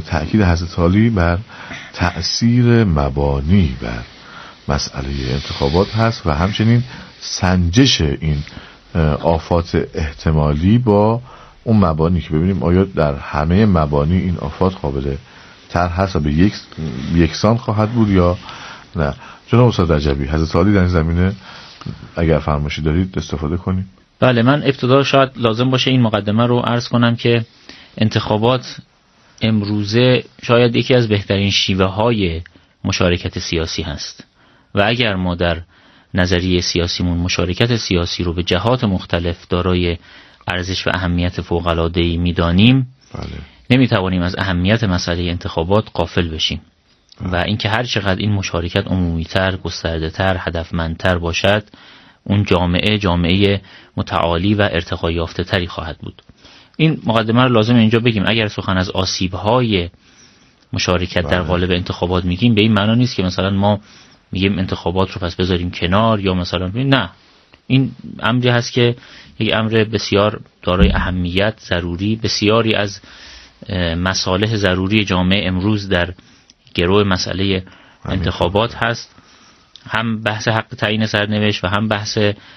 تأکید حضرت عالی بر تأثیر مبانی بر مسئله انتخابات هست و همچنین سنجش این آفات احتمالی با اون مبانی که ببینیم آیا در همه مبانی این آفات قابل طرح هست و به یکسان خواهد بود یا نه. جناب استاد رجبی، حضرت عالی در این زمینه اگر فرمایشی دارید استفاده کنید. بله، من ابتدا شاید لازم باشه این مقدمه رو عرض کنم که انتخابات امروزه شاید یکی از بهترین شیوه های مشارکت سیاسی هست و اگر ما در نظریه سیاسیمون مشارکت سیاسی رو به جهات مختلف دارای ارزش و اهمیت فوق‌العاده‌ای می‌دانیم، نمی‌توانیم از اهمیت مسئله انتخابات غافل بشیم و اینکه هر چقدر این مشارکت عمومی‌تر، گسترده‌تر، هدفمندتر باشد، اون جامعه متعالی و ارتقا یافته‌تری خواهد بود. این مقدمه رو لازم اینجا بگیم. اگر سخن از آسیب‌های مشارکت در قالب انتخابات میگیم، به این معنا نیست که مثلا ما میگیم انتخابات رو پس بذاریم کنار یا مثلا نه. این امری هست که یک امر بسیار دارای اهمیت، ضروری، بسیاری از مصالح ضروری جامعه امروز در گرو مسئله انتخابات هست. هم بحث حق تعیین سرنوشت و هم بحث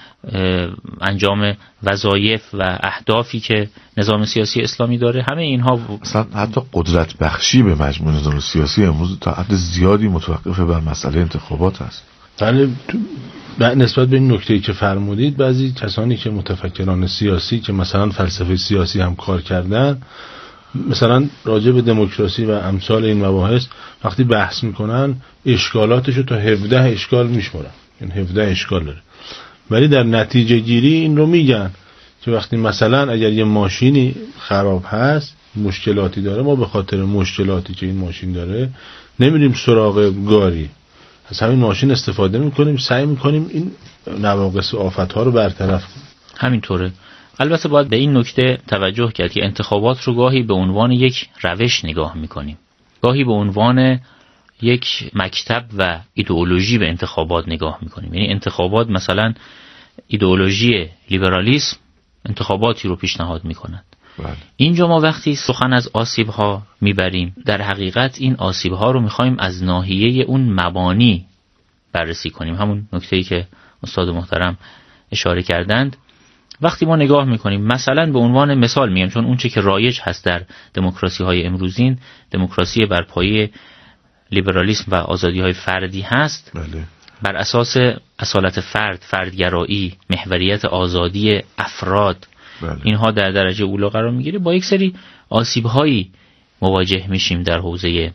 انجام وظایف و اهدافی که نظام سیاسی اسلامی داره. همه اینها اصلا حتی قدرت بخشی به مجموع نظام سیاسی امروز تا حد زیادی متوقف بر مسئله انتخابات است. بله، نسبت به این نکته‌ای که فرمودید، بعضی کسانی که متفکران سیاسی که مثلا فلسفه سیاسی هم کار کردن، مثلا راجع به دموکراسی و امثال این مباحث وقتی بحث میکنن اشکالاتشو تا 17 اشکال میشمارن، این 17 اشکال داره، ولی در نتیجه گیری این رو میگن که وقتی مثلا اگر یه ماشینی خراب هست، مشکلاتی داره، ما به خاطر مشکلاتی که این ماشین داره نمیریم سراغ گاری، از همین ماشین استفاده میکنیم، سعی میکنیم این نواقص و آفت‌ها رو برطرف کنیم. همینطوره. البته باید به این نکته توجه کرد که انتخابات رو گاهی به عنوان یک روش نگاه میکنیم، گاهی به عنوان یک مکتب و ایدئولوژی به انتخابات نگاه میکنیم. یعنی انتخابات مثلا ایدئولوژی لیبرالیسم انتخاباتی رو پیشنهاد میکنند. اینجا ما وقتی سخن از آسیب‌ها میبریم، در حقیقت این آسیب‌ها رو میخوایم از ناحیه اون مبانی بررسی کنیم. همون نکته‌ای که استاد محترم اشاره کردند. وقتی ما نگاه میکنیم، مثلا به عنوان مثال میگم، چون اون چه که رایج هست در دموکراسی‌های امروزین، دموکراسی بر پایه لیبرالیسم و آزادی‌های فردی هست. بر اساس اصالت فرد، فردگرایی، محوریت آزادی افراد، اینها در درجه اولی قرار میگیره. با یک سری آسیب‌هایی مواجه میشیم در حوزه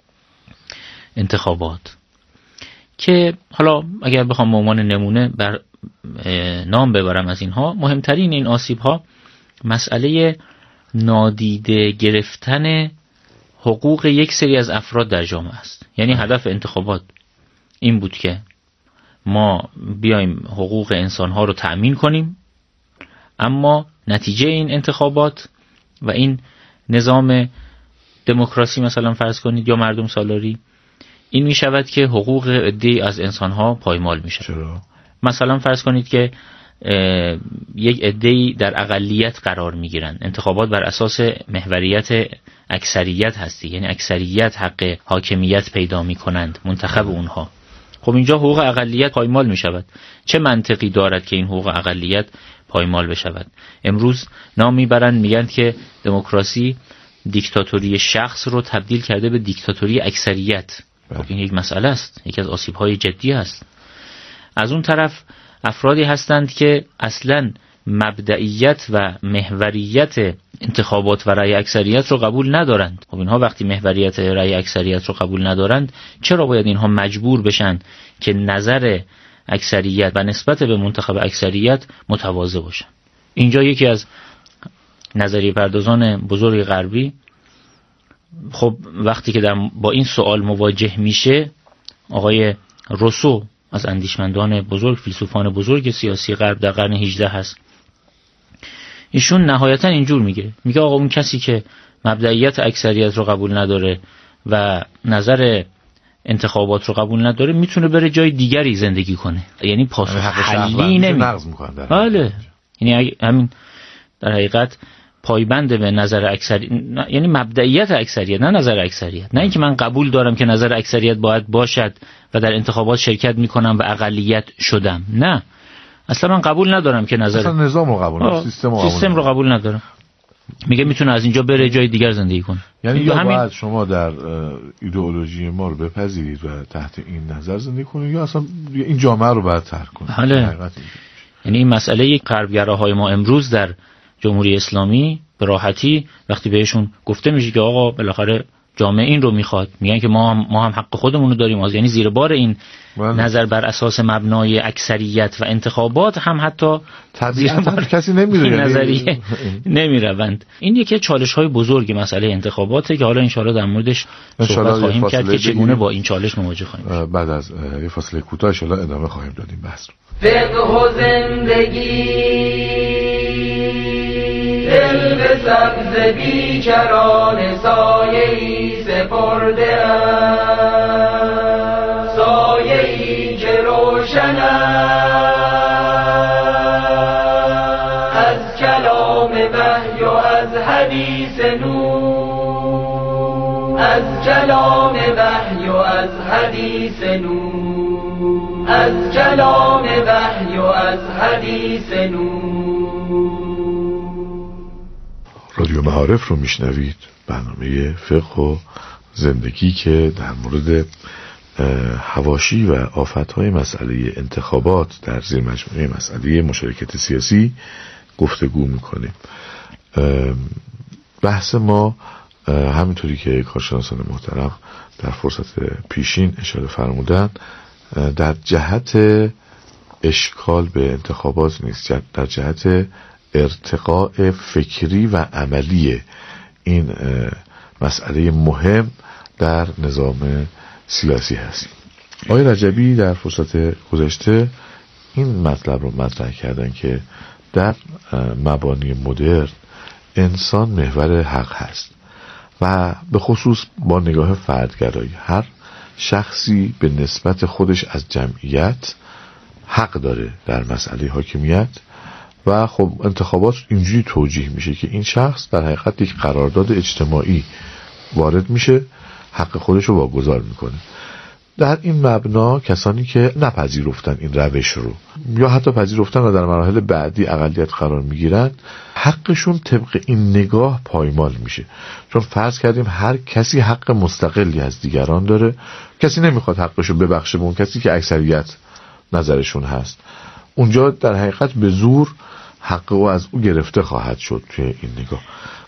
انتخابات که حالا اگر بخوام به عنوان نمونه نام ببرم از اینها، مهمترین این آسیب‌ها مسئله نادیده گرفتن حقوق یک سری از افراد در جامعه است. یعنی هدف انتخابات این بود که ما بیایم حقوق انسان‌ها رو تأمین کنیم، اما نتیجه این انتخابات و این نظام دموکراسی مثلا فرض کنید یا مردم سالاری، این می شود که حقوق عده‌ای از انسان‌ها پایمال می شود. مثلا فرض کنید که یک عده‌ای در اقلیت قرار می گیرند. انتخابات بر اساس محوریت اکثریت هستی، یعنی اکثریت حق حاکمیت پیدا می کنند، منتخب اونها. خب اینجا حقوق اقلیت پایمال می شود. چه منطقی دارد که این حقوق اقلیت پایمال بشود؟ امروز نام میبرند، میگن که دموکراسی دیکتاتوری شخص رو تبدیل کرده به دیکتاتوری اکثریت. خب این یک مسئله است، یکی از آسیب‌های جدی است. از اون طرف افرادی هستند که اصلاً مبدئیت و محوریت انتخابات و رأی اکثریت رو قبول ندارند. خب اینها وقتی محوریت رأی اکثریت رو قبول ندارند، چرا باید اینها مجبور بشن که نظر اکثریت و نسبت به منتخب اکثریت متواضع باشن؟ اینجا یکی از نظریه پردازان بزرگ غربی خب وقتی که با این سوال مواجه میشه، آقای روسو از اندیشمندان بزرگ، فیلسوفان بزرگ سیاسی غرب در قرن 18 هست، ایشون نهایتا اینجور میگه آقا اون کسی که مبدئیت اکثریت رو قبول نداره و نظر انتخابات رو قبول نداره، میتونه بره جای دیگری زندگی کنه. یعنی پاسخ حلی نمیده. بله، یعنی همین در حقیقت پایبند به نظر اکثریت، یعنی مبدئیت اکثریت نه نظر اکثریت، نه اینکه من قبول دارم که نظر اکثریت باید باشد و در انتخابات شرکت میکنم و اقلیت شدم. نه، اصلا من قبول ندارم که نظر اصلا نظام رو قبول ندارم، سیستم رو قبول ندارم. میگه میتونه از اینجا بره جای دیگر زندگی کنه. یعنی یا باید شما در ایدئولوژی ما رو بپذیرید و تحت این نظر زندگی کنید، یا اصلا این جامعه رو باید ترک کنید. یعنی این مسئله غربگراهای ما امروز در جمهوری اسلامی به راحتی وقتی بهشون گفته میشه که آقا بالاخره جامعه این رو میخواد، میگن که ما هم حق خودمون رو داریم، یعنی زیر بار این نظر بر اساس مبنای اکثریت و انتخابات هم حتی طبیعتا کسی نمیره، نظریه نمیروند. این یکی چالش‌های بزرگ مسئله انتخاباته که حالا انشالله در موردش صحبت خواهیم کرد که چگونه با این چالش مواجه خواهیم. بعد از یه فاصله کوتاه انشالله ادامه خواهیم داد این بحث رو. فقه و زندگی دل به سبز بیکران سایه‌ای سپرده است، سایه‌ای که روشن از کلام وحی و از حدیث نور، از کلام وحی و از حدیث نور، از کلام وحی و از حدیث نور. رادیو معارف رو میشنوید، برنامه فقه و زندگی که در مورد حواشی و آفت‌های مسئله انتخابات در زیر مجموعه مسئله مشارکت سیاسی گفتگو میکنیم. بحث ما همینطوری که کارشناسان محترم در فرصت پیشین اشاره فرمودن در جهت اشکال به انتخابات نیست، در جهت ارتقاء فکری و عملی این مسئله مهم در نظام سیاسی هست. آقای رجبی در فرصت گذشته این مطلب رو مطرح کردن که در مبانی مدرن انسان محور حق هست و به خصوص با نگاه فردگرایی هر شخصی به نسبت خودش از جمعیت حق داره در مسئله حاکمیت و خب انتخابات اینجوری توجیه میشه که این شخص در حقیقت یک قرارداد اجتماعی وارد میشه، حق خودش رو واگذار میکنه. در این مبنا کسانی که نپذیرفتن این روش رو یا حتی پذیرفتن و در مراحل بعدی اقلیت قرار میگیرن، حقشون طبق این نگاه پایمال میشه، چون فرض کردیم هر کسی حق مستقلی از دیگران داره، کسی نمیخواد حقشو ببخشه به اون کسی که اکثریت نظرشون هست. اونجا در حقیقت به زور حق او از او گرفته خواهد شد. توی این نگاه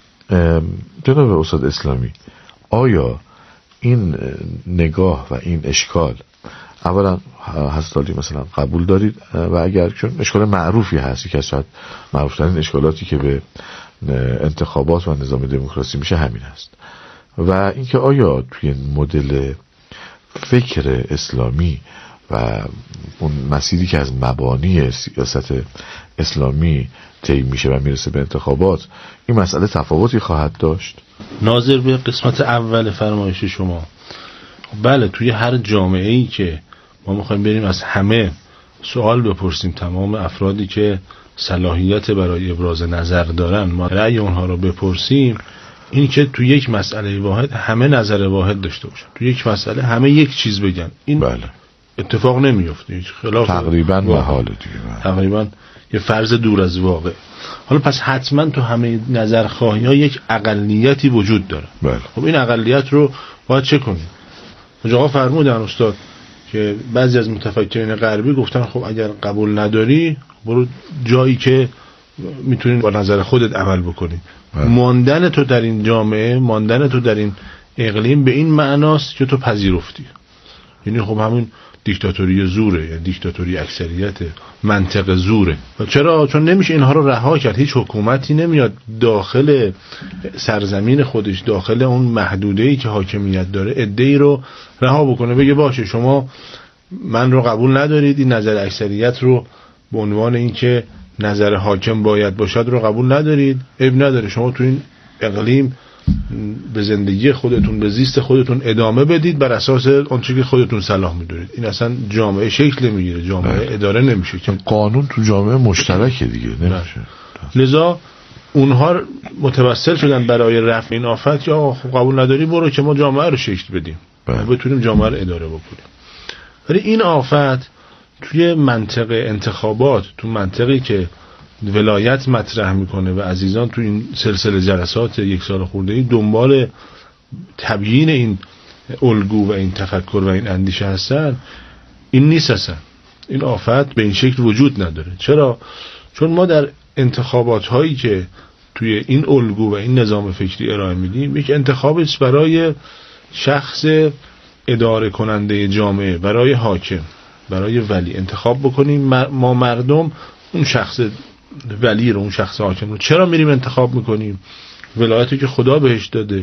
جناب استاد اسلامی، آیا این نگاه و این اشکال اولا هستالی مثلا قبول دارید و اگر چون اشکال معروفی هست، یکی از شاید معروفترین اشکالاتی که به انتخابات و نظام دموکراسی میشه همین هست، و اینکه آیا توی مدل فکر اسلامی و اون مسیری که از مبانی سیاست اسلامی طی میشه و میرسه به انتخابات این مسئله تفاوتی خواهد داشت؟ ناظر به قسمت اول فرمایش شما، بله توی هر جامعه‌ای که ما میخوایم بریم از همه سوال بپرسیم، تمام افرادی که صلاحیت برای ابراز نظر دارن ما رأی اونها رو بپرسیم، این که توی یک مسئله واحد همه نظر واحد داشته باشن، توی یک مسئله همه یک چیز بگن، این بله اتفاق نمیفته، هیچ خلاف تقریبا محاله دیگه، تقریبا یه فرض دور از واقع. حالا پس حتما تو همه نظرخواهی ها یک اقلیتی وجود داره. بله. خب این اقلیت رو باید چه کنیم؟ آقا فرمودن استاد که بعضی از متفکرین غربی گفتن خب اگر قبول نداری برو جایی که میتونی با نظر خودت عمل بکنی. ماندن تو در این جامعه، ماندن تو در این اقلیم به این معناست که تو پذیرفتی. یعنی خب همین دیکتاتوری زوره، یا دیکتاتوری اکثریت، منطق زوره. چرا؟ چون نمیشه اینها رو رها کرد. هیچ حکومتی نمیاد داخل سرزمین خودش، داخل اون محدوده‌ای که حاکمیت داره، عده‌ای رو رها بکنه بگه باشه شما من رو قبول ندارید، این نظر اکثریت رو به عنوان اینکه نظر حاکم باید باشد رو قبول ندارید، عیب نداره، شما تو این اقلیم به زندگی خودتون، به زیست خودتون ادامه بدید بر اساس آنچه که خودتون صلاح می‌دونید. این اصلا جامعه شکل نمیگیره، جامعه اداره نمیشه. قانون تو جامعه مشترکه دیگه، نمیشه. لذا اونها متوسل شدن برای رفع این آفت یا قبول نداری برو که ما جامعه رو شکل بدیم بتونیم جامعه رو اداره بکنیم. ولی این آفت توی منطقه انتخابات، تو منطقی که ولایت مطرح میکنه و عزیزان تو این سلسله جلسات یک سال خورده‌ای دنبال تبیین این الگو و این تفکر و این اندیشه هستن، این نیست اصلا. این آفت به این شکل وجود نداره. چرا؟ چون ما در انتخابات هایی که توی این الگو و این نظام فکری ارائه میدیم یک انتخابی است برای شخص اداره کننده جامعه، برای حاکم، برای ولی انتخاب بکنیم. ما مردم اون شخص ولی رو، اون شخص حاکم رو چرا میریم انتخاب میکنیم؟ ولایتی که خدا بهش داده،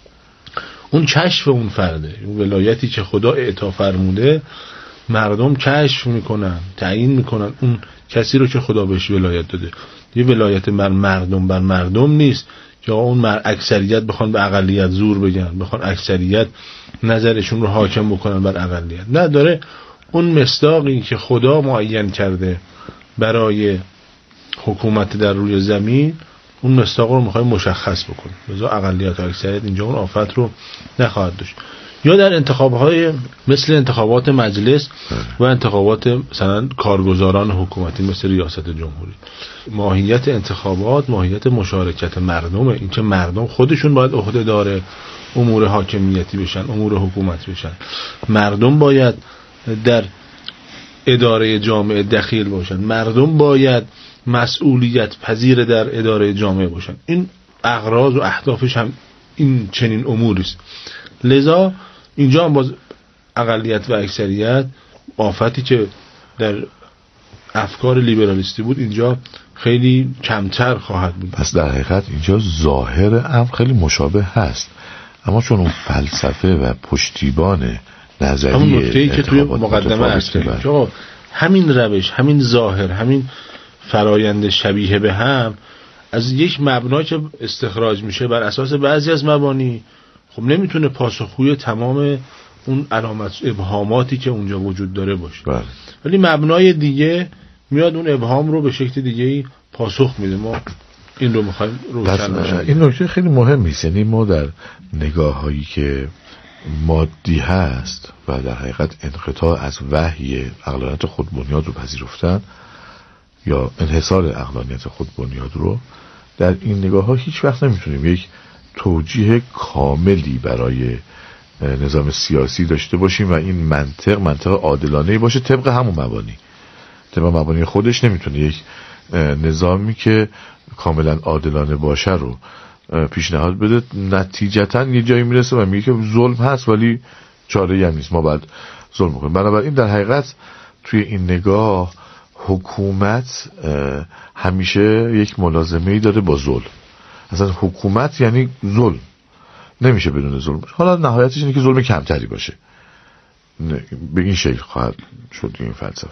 اون کشف اون فرده، اون ولایتی که خدا اعطا فرموده، مردم کشف میکنن، تعیین میکنن اون کسی رو که خدا بهش ولایت داده. یه ولایت بر مردم نیست که اون اکثریت بخوان به اقلیت زور بگن، بخوان اکثریت نظرشون رو حاکم بکنن بر اقلیت. نه، داره اون مصداقی که خدا معین کرده برای حکومت در روی زمین، اون مصداق رو میخوای مشخص بکنه. لذا اقلیت و اکثریت اینجا اون آفت رو نخواهد داشت. یا در انتخاب‌های مثل انتخابات مجلس و انتخابات مثلا کارگزاران حکومتی مثل ریاست جمهوری، ماهیت انتخابات ماهیت مشارکت مردمه. این که مردم خودشون باید عهده‌دار امور حاکمیتی بشن، امور حکومت بشن. مردم باید در اداره جامعه دخیل باشن. مردم باید مسئولیت پذیر در اداره جامعه باشن. این اغراض و اهدافش هم این چنین اموری است. لذا اینجا هم باز اقلیت و اکثریت، آفتی که در افکار لیبرالیستی بود اینجا خیلی کمتر خواهد بود. پس در حقیقت اینجا ظاهر امر خیلی مشابه هست، اما چون اون فلسفه و پشتیبان نظریه، همون نکته‌ای که توی مقدمه هست که همین روش، همین ظاهر، همین فرایند شبیه به هم از یک مبنا که استخراج میشه بر اساس بعضی از مبانی، خب نمیتونه پاسخگوی تمام اون علامت ابهاماتی که اونجا وجود داره باشه. ولی مبنای دیگه میاد اون ابهام رو به شکل دیگه‌ای پاسخ میده. ما این رو میخوایم روشن بشه. این نکته خیلی مهمی است. یعنی ما در نگاه‌هایی که مادی هست و در حقیقت انقطاع از وحی عقلانیت خودبنیاد رو پذیرفتن یا انحصار عقلانیت خودبنیاد رو، در این نگاه‌ها هیچ وقت نمیتونیم یک توجیه کاملی برای نظام سیاسی داشته باشیم و این منطق عادلانه‌ای باشه طبق همون مبانی. طبق مبانی خودش نمیتونه یک نظامی که کاملا عادلانه باشه رو پیشنهاد بده. نتیجتا یه جایی میرسه و میگه که ظلم هست ولی چاره‌ای هم نیست، ما باید ظلم کنیم. بنابراین در حقیقت توی این نگاه حکومت همیشه یک ملازمه‌ای داره با ظلم. اصلا حکومت یعنی ظلم، نمیشه بدون ظلم. حالا نهایتش اینه که ظلم کمتری باشه. به این شکل خواهد شد این فلسفه.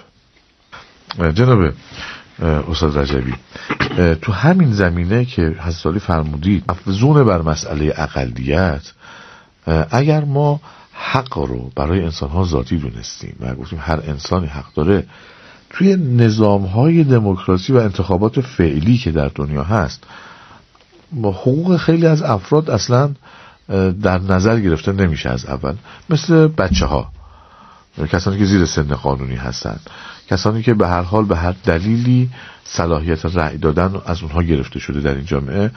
جناب استاد رجبی، تو همین زمینه که حضرت عالی فرمودید افزون بر مسئله اقلیت، اگر ما حق رو برای انسان‌ها ذاتی دونستیم و گفتیم هر انسانی حق داره، توی نظام‌های دموکراسی و انتخابات فعلی که در دنیا هست، حقوق خیلی از افراد اصلا در نظر گرفته نمیشه از اول. مثل بچه‌ها، کسانی که زیر سن قانونی هستن، کسانی که به هر حال به هر دلیلی صلاحیت رأی دادن از اونها گرفته شده در این جامعه،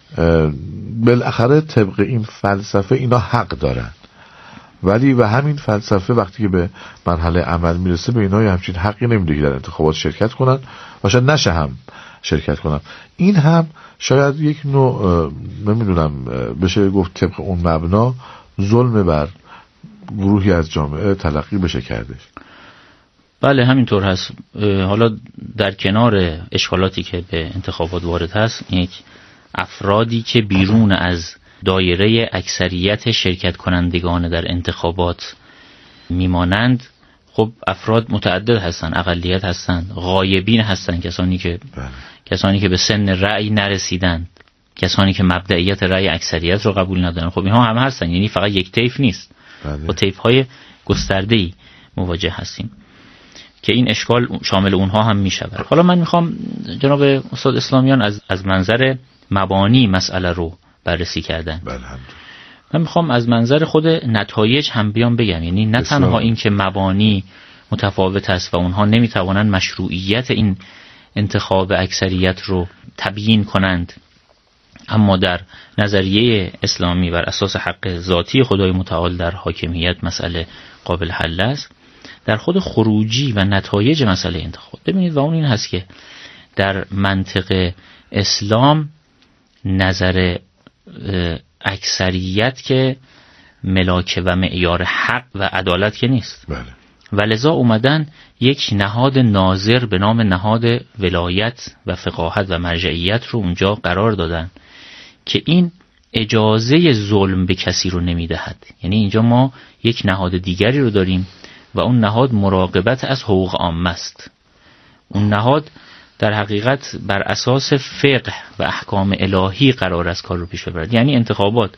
بالاخره طبق این فلسفه اینا حق دارن. ولی و همین فلسفه وقتی که به مرحله عمل میرسه به اینا همچین حقی نمیده که در انتخابات شرکت کنن و شاید نشه هم شرکت کنن. این هم شاید یک نوع نمیدونم بشه گفت طبق اون مبنا ظلم بر گروهی از جامعه تلقی بشه کردش. بله همینطور هست. حالا در کنار اشکالاتی که به انتخابات وارد هست، یک افرادی که بیرون از دایره اکثریت شرکت کنندگان در انتخابات میمانند، خب افراد متعدد هستن، اقلیت هستن، غایبین هستن، کسانی که به سن رأی نرسیدند، کسانی که مبدئیت رأی اکثریت رو قبول ندارن. خب اینها هم هستن، یعنی فقط یک طیف نیست، با طیف‌های گسترده‌ای مواجه هستیم که این اشکال شامل اونها هم میشود. حالا من میخوام جناب استاد اسلامیان از منظر مبانی مسئله رو بررسی کردن. من میخوام از منظر خود نتایج هم بیام بگم، یعنی نه تنها این که مبانی متفاوت است و اونها نمیتوانند مشروعیت این انتخاب اکثریت رو تبیین کنند، اما در نظریه اسلامی بر اساس حق ذاتی خدای متعال در حاکمیت مسئله قابل حل است. در خود خروجی و نتایج مسئله انتخاب ببینید و اون این هست که در منطق اسلام نظر اکثریت که ملاک و معیار حق و عدالت که نیست. بله. و لذا اومدن یک نهاد ناظر به نام نهاد ولایت و فقاهت و مرجعیت رو اونجا قرار دادن که این اجازه ظلم به کسی رو نمیدهد. یعنی اینجا ما یک نهاد دیگری رو داریم و اون نهاد مراقبت از حقوق عامه است. اون نهاد در حقیقت بر اساس فقه و احکام الهی قرار است کار رو پیش ببرد. یعنی انتخابات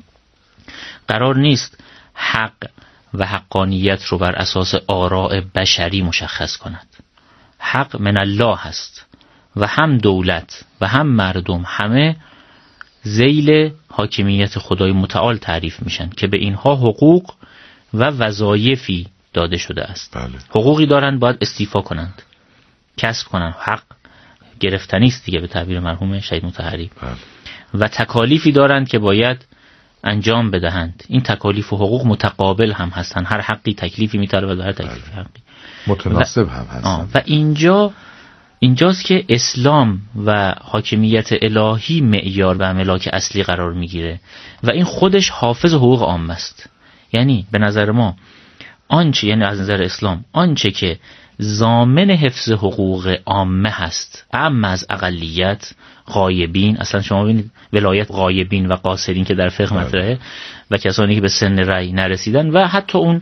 قرار نیست حق و حقانیت رو بر اساس آراء بشری مشخص کند. حق من الله هست و هم دولت و هم مردم همه ذیل حاکمیت خدای متعال تعریف میشن که به اینها حقوق و وظایفی داده شده است. بله. حقوقی دارند باید استیفا کنند، کسب کنند، حق گرفتنی است دیگه به تعبیر مرحوم شهید مطهری. بله. و تکالیفی دارند که باید انجام بدهند. این تکالیف و حقوق متقابل هم هستند، هر حقی تکلیفی میطلبد و هر تکلیفی حقی متناسب هم هستند. و اینجاست که اسلام و حاکمیت الهی معیار و ملاک اصلی قرار میگیره و این خودش حافظ حقوق عامه است. یعنی به نظر ما آنچه، یعنی از نظر اسلام آنچه که ضامن حفظ حقوق عامه هست، اما از اقلیت، غایبین، اصلا شما ببینید ولایت غایبین و قاصرین که در فقه مطرحه و کسانی که به سن رأی نرسیدن و حتی اون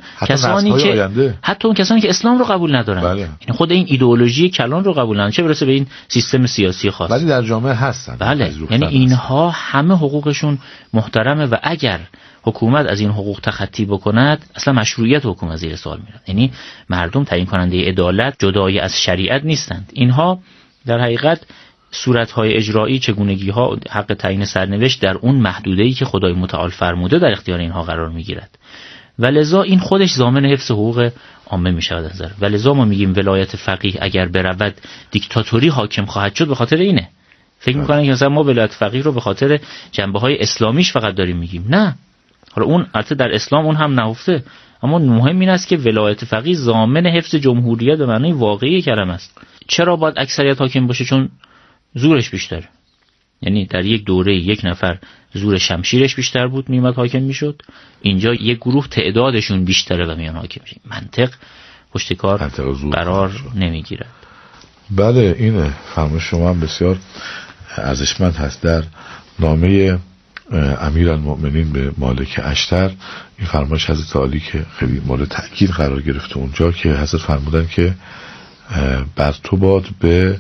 کسانی که اسلام رو قبول ندارن. بله. یعنی خود این ایدئولوژی کلان رو قبول ندارن، چه برسه به این سیستم سیاسی خاص، ولی در جامعه هستن. بله. یعنی اینها همه حقوقشون محترمه و اگر حکومت از این حقوق تخطی بکند اصلا مشروعیت حکومت زیر سوال میره. یعنی مردم تعیین کننده عدالت جدای از شریعت نیستند. اینها در حقیقت صورت‌های اجرایی، چگونگی‌ها، حق تعیین سرنوشت در اون محدوده‌ای که خدای متعال فرموده در اختیار اینها قرار میگیرد و لذا این خودش ضامن حفظ حقوق عامه میشود نظر. و لذا ما میگیم ولایت فقیه اگر برود دیکتاتوری حاکم خواهد شد به خاطر اینه. فکر می‌کنن که مثلا ما ولایت فقیه رو به خاطر جنبه‌های اسلامیش فقط داریم میگیم. نه، حالا اون البته در اسلام اون هم نهفته، اما مهم این است که ولایت فقیه ضامن حفظ جمهوریت به معنای واقعی کلمه است. چرا باید اکثریت حاکم باشه؟ چون زورش بیشتره. یعنی در یک دوره یک نفر زور شمشیرش بیشتر بود میومد حاکم میشد، اینجا یک گروه تعدادشون بیشتره و میان حاکم میشه. منطق پشتکار قرار نمیگیرد. بله، این فرمایش شما هم بسیار ارزشمند هست. در نامه امیرالمؤمنین به مالک اشتر این فرمایش حضرت عالی که خیلی مورد تأکید قرار گرفته اونجا که حضرت فرمودن که بر تو باد به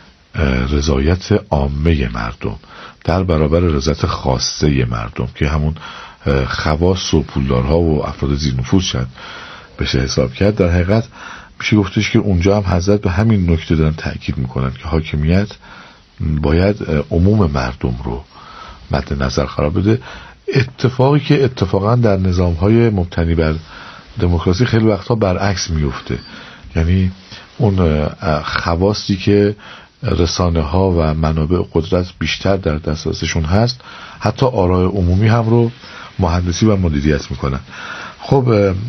رضایت عامه مردم در برابر رضایت خاصه مردم که همون خواص و پولدارها و افراد زیر نفوذ شد بشه حساب کرد. در حقیقت میشه گفتش که اونجا هم حضرت به همین نکته دارن تأکید میکنن که حاکمیت باید عموم مردم رو مد نظر قرار بده. اتفاقی که اتفاقا در نظام‌های مبتنی بر دموکراسی خیلی وقتا برعکس میفته. یعنی اون خواصی که رسانه ها و منابع قدرت بیشتر در دسترسشون هست حتی آراء عمومی هم رو مهندسی و مدیریت میکنن. خب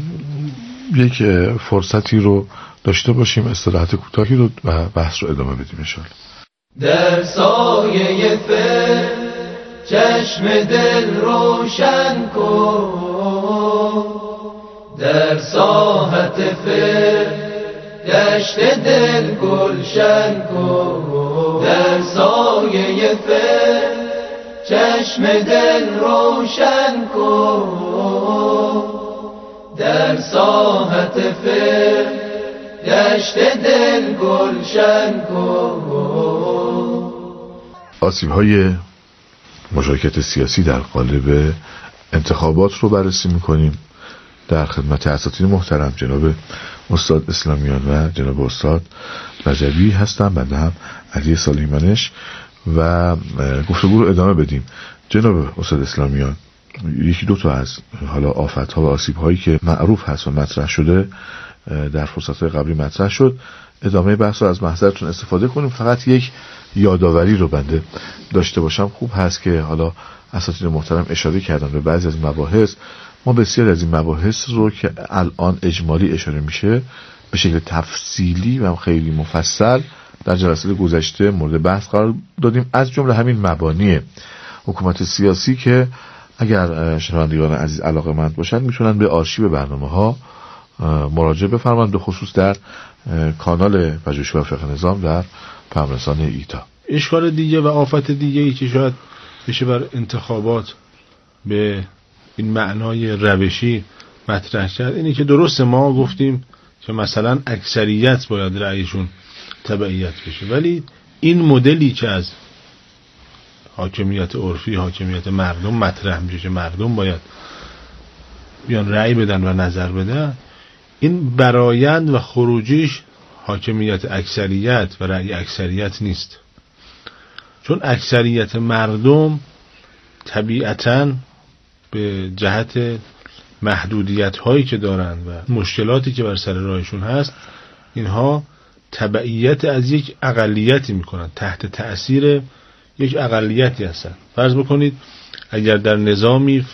یک فرصتی رو داشته باشیم، استراحت کوتاهی رو و بحث رو ادامه بدیم انشاءالله. در سایه فر چشم دل روشن کن، در ساحت فر دشت دل گلشن کن، در سایه فر چشم دل روشن کن، در ساحت فر دشت دل گلشن کن. آسیب‌های مشارکت سیاسی در قالب انتخابات رو بررسی می‌کنیم. در خدمت اساتید محترم جناب استاد اسلامیان و جناب استاد رجبی هستم، بنده هم علی سلیمانش و گفتگو رو ادامه بدیم. جناب استاد اسلامیان، یکی دو تا از حالا آفت‌ها و آسیب‌هایی که معروف هست و مطرح شده در فرصت‌های قبلی مطرح شد، ادامه بحث رو از محضرتون استفاده کنیم. فقط یک یادآوری رو بنده داشته باشم، خوب هست که حالا اساتید محترم اشاره کردن به بعضی از مباحث. ما بسیار از این مباحث رو که الان اجمالی اشاره میشه به شکل تفصیلی و خیلی مفصل در جلسات گذشته مورد بحث قرار دادیم، از جمله همین مبانی حکومت سیاسی که اگر شنوندگان عزیز علاقه‌مند باشند میتونن به آرشیو برنامه‌ها مراجعه بفرمایند، به خصوص در کانال پژوهشگاه افق نظام در پیام‌رسان ایتا. اشکال دیگه و آفت دیگه ای که شاید بشه بر انتخابات به این معنای روشی مطرح کرد اینه که درسته ما گفتیم که مثلا اکثریت باید رأیشون تبعیت بشه، ولی این مدلی که از حاکمیت عرفی، حاکمیت مردم مطرح میشه که مردم باید بیان رأی بدن و نظر بدن، این برآیند و خروجیش حاکمیت اکثریت و رأی اکثریت نیست. چون اکثریت مردم طبیعتاً به جهت محدودیت هایی که دارن و مشکلاتی که بر سر راهشون هست، اینها تبعیت از یک اقلیتی میکنن، تحت تأثیر یک اقلیتی هستن. فرض بکنید اگر در نظامی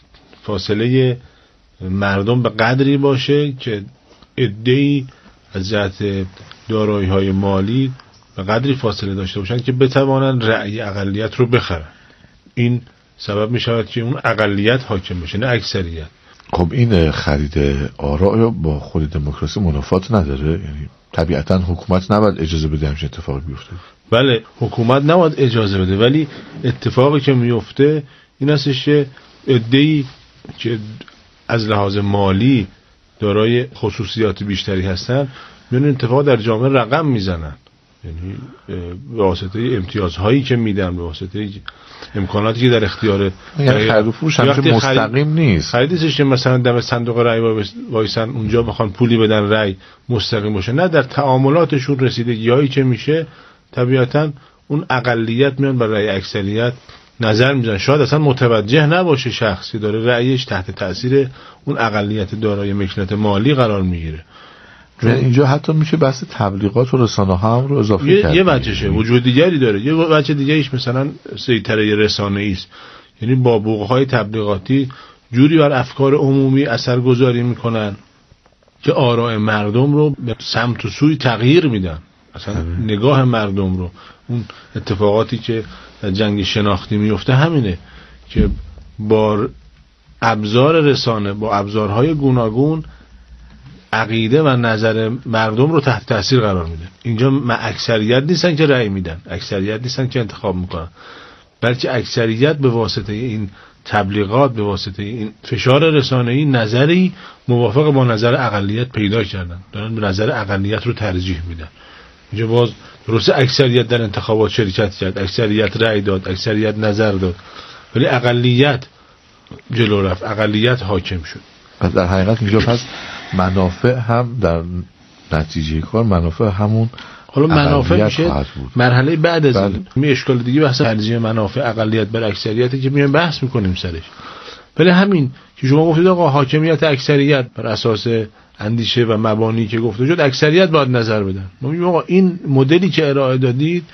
فاصله مردم به قدری باشه که عده‌ای از جهت دارایی‌های مالی به قدری فاصله داشته باشن که بتوانن رأی اقلیت رو بخرن، این سبب می شود که اون اقلیت حاکم بشه نه اکثریت. خب این خرید آراء با خود دموکراسی منافات نداره؟ یعنی طبیعتا حکومت نباید اجازه بده همچین اتفاقی بیفته. بله، حکومت نباید اجازه بده، ولی اتفاقی که میفته این هستش که عده‌ای که از لحاظ مالی دارای خصوصیات بیشتری هستن میون اتفاق در جامعه رقم میزنن، یعنی به واسطه امتیازهایی که میدن، به واسطه امکاناتی که در اختیار یعنی خرید و فروش همچنین مستقیم نیست. خریدش که مثلا دم صندوق رأی وایسن اونجا بخوان پولی بدن رأی مستقیم باشه، نه، در تعاملاتشون رسیدگی‌هایی که میشه طبیعتاً اون اقلیت میان بر رأی اکثریت نظر میزنن. شاید اصلا متوجه نباشه شخصی داره رأیش تحت تأثیر اون اقلیت دارای مکنت مالی قرار میگیره. اینجا حتی میشه بحث تبلیغات و رسانه ها هم رو اضافه کرد. یه وجهشه، وجود دیگری داره. یه وجه دیگه ایش مثلا سیطره رسانه‌ای است، یعنی با بوق‌های تبلیغاتی جوری بر افکار عمومی اثرگذاری میکنن که آراء مردم رو به سمت و سوی تغییر میدن، مثلا نگاه مردم رو. اون اتفاقاتی که در جنگ شناختی میفته همینه که با ابزار رسانه، با ابزارهای گوناگون عقیده و نظر مردم رو تحت تاثیر قرار میده. اینجا اکثریت نیستن که رأی میدن، اکثریت نیستن که انتخاب میکنن، بلکه اکثریت به واسطه این تبلیغات، به واسطه این فشار رسانه‌ای نظری موافق با نظر اقلیت پیدا کردن، دارن به نظر اقلیت رو ترجیح میدن. اینجا باز درسته اکثریت در انتخابات شرکت کرد، اکثریت رأی داد، اکثریت نظر داد، ولی اقلیت جلو رفت، اقلیت حاکم شد. پس در حقیقت اینجا پس منافع هم در نتیجه کار منافع همون حالا منافع میشه مرحله بعد از بله. این اشکال دیگه بحث ترجیح منافع اقلیت بر اکثریتی که میایم بحث میکنیم سرش. ولی همین که شما گفتید آقا حاکمیت اکثریت بر اساس اندیشه و مبانی که گفته شد اکثریت باید نظر بدن، ما میگیم آقا این مدلی که ارائه دادید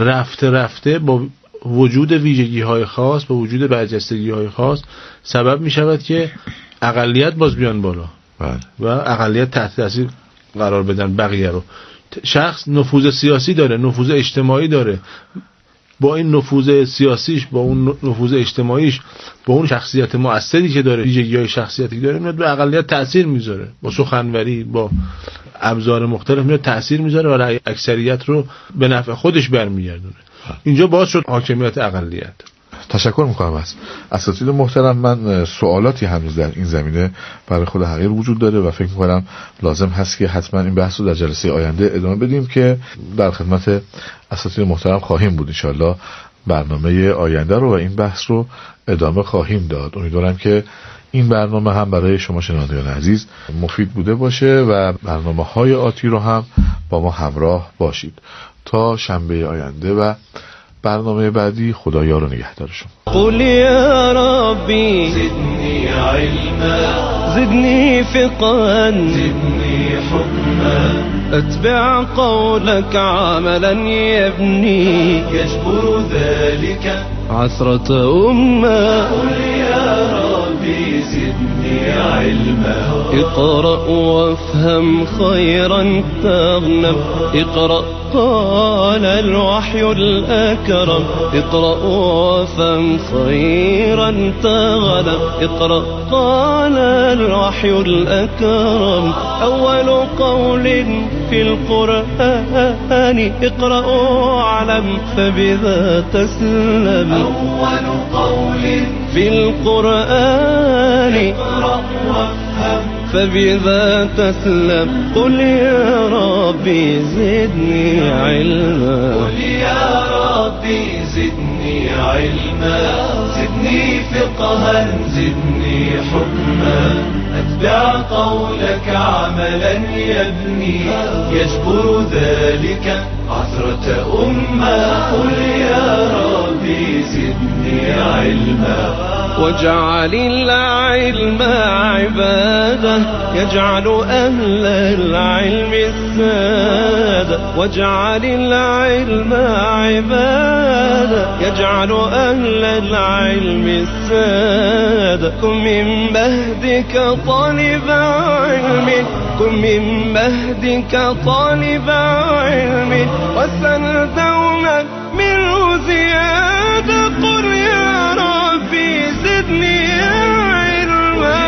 رفته با وجود ویژگی‌های خاص، با وجود برجستگی‌های خاص سبب میشود که اقلیت باز بیان بالا و اقلیت تحت تاثیر قرار بدن بقیه رو. شخص نفوذ سیاسی داره، نفوذ اجتماعی داره، با این نفوذ سیاسیش، با اون نفوذ اجتماعیش، با اون شخصیت مؤثری که داره، ویژگی‌های شخصیتی داره، میاد به اقلیت تأثیر میذاره، با سخنوری، با ابزار مختلف میاد تأثیر میذاره و اکثریت رو به نفع خودش برمیگردونه. اینجا باز شد حاکمیت اقلیت. تشکر میکنم از اساتید محترم. من سوالاتی هنوز در این زمینه برای خود حقیر وجود داره و فکر میکنم لازم هست که حتما این بحث رو در جلسه آینده ادامه بدیم که در خدمت اساتید محترم خواهیم بود انشالله برنامه آینده رو و این بحث رو ادامه خواهیم داد. امیدوارم که این برنامه هم برای شما شنوندگان عزیز مفید بوده باشه و برنامه‌های آتی رو هم با ما همراه باشید. تا شنبه آینده و برنامه بعدی، خدا یار و نگهدار شما. قل یا ربی زدنی علما زدنی فقها زدنی حکما اتبع قولك عملا يبني يجبر ذلك عثرة أمة. قل يا ربي زدني علما اقرأ وافهم خيرا تغنم اقرأ قال الوحي الأكرم اقرأ وافهم خيرا تغنم اقرأ قال الوحي الأكرم أول قول في القرآن اقرأ واعلم فبذا تسلم. أول قول في القرآن اقرأ وافهم فبذا تسلم. قل يا ربي زدني علما قل يا ربي زدني علما زدني فقها زدني حكما اتبع قولك عملا يبني يجبر ذلك عثرة أمة. قل يا ربي زدني علما واجعل العلم عبادة يجعل أهل العلم السادة واجعل العلم عبادة يجعل أهل العلم السادة. كن من مهدك طالب علم كن من مهدك طالب علم وسل دوما منه زيادة. قل يا ربي زدني علما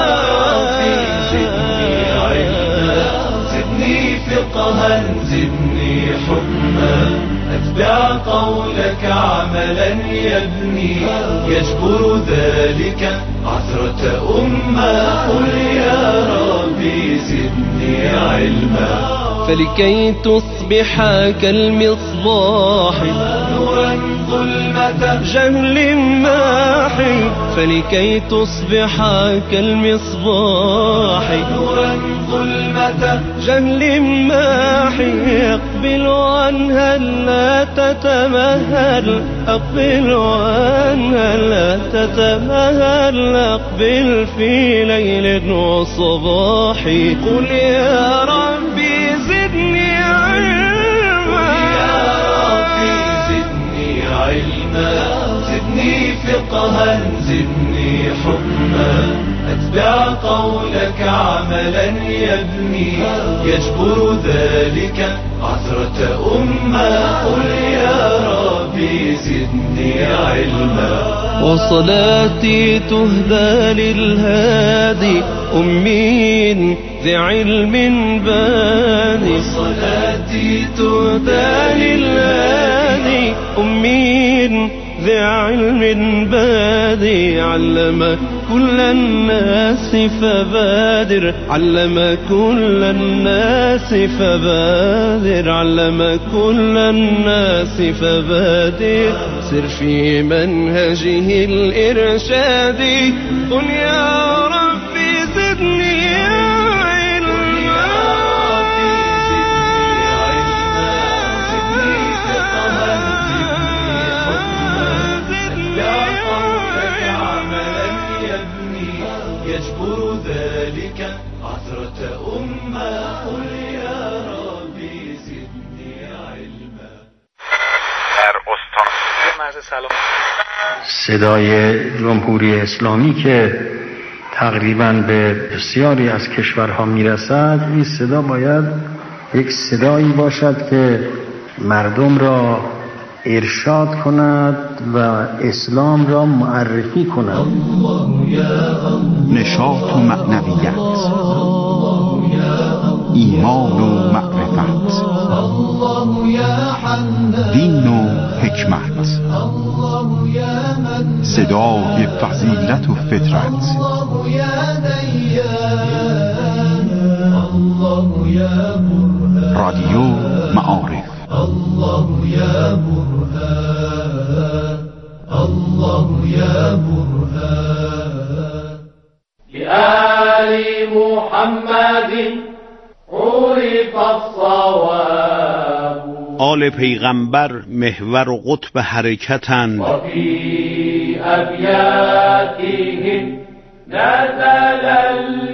زدني علما زدني فقها زدني حكما اتبع قولك عملا يبني يجبر ذلك عثرة أمة. قل يا ربي زدني علما فلكي تصبح كالمصباح نورا ظلمة جهل ماحي فلكي تصبح كالمصباح نورا ظلمة جهل ماحي اقبل عنها لا تتمهل اقبل عنها لا تتمهل اقبل في ليل وصباح. قل يا ربي زدني علما يا ربي زدني علما زدني فقها زدني حكما اتبع قولك عملا يبني يجبر ذلك عثرة أمة. قل يا ربي زدني علما وصلاتي تهدى للهادي أمين ذي علم بادي وصلاتي تهدى للهادي أمين ذي علم بادي علم كل الناس فبادر علم كل الناس فبادر علم كل الناس فبادر سر في منهجه الإرشادي. قل يا ربي زدني يجبر ذلك عثرة أمة. قل يا ربي زدني علما. در استان مرز سلام صدای جمهوری اسلامی که تقریباً به بسیاری از کشورها میرسد، این صدا باید یک صدایی باشد که مردم را ارشاد کند و اسلام را معرفی کند. نشاط و معنویت، ایمان و معرفت، دین و حکمت، صدای فضیلت و فطرت، رادیو معارف. محمد عرف الصواب. آل پیغمبر محور و قطب حرکتند و فی ابیاتهم نزل